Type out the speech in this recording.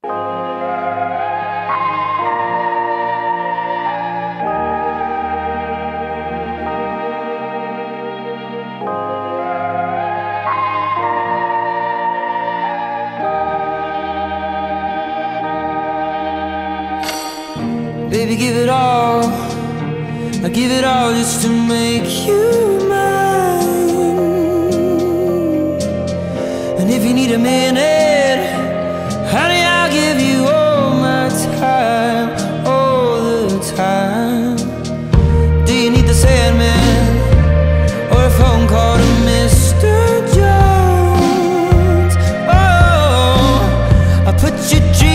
Baby, give it all, I give it all just to make you mine. And if you need a minute, honey, I'll give you all my time, all the time. Do you need the Sandman, or a phone call to Mr. Jones? Oh, I put your dreams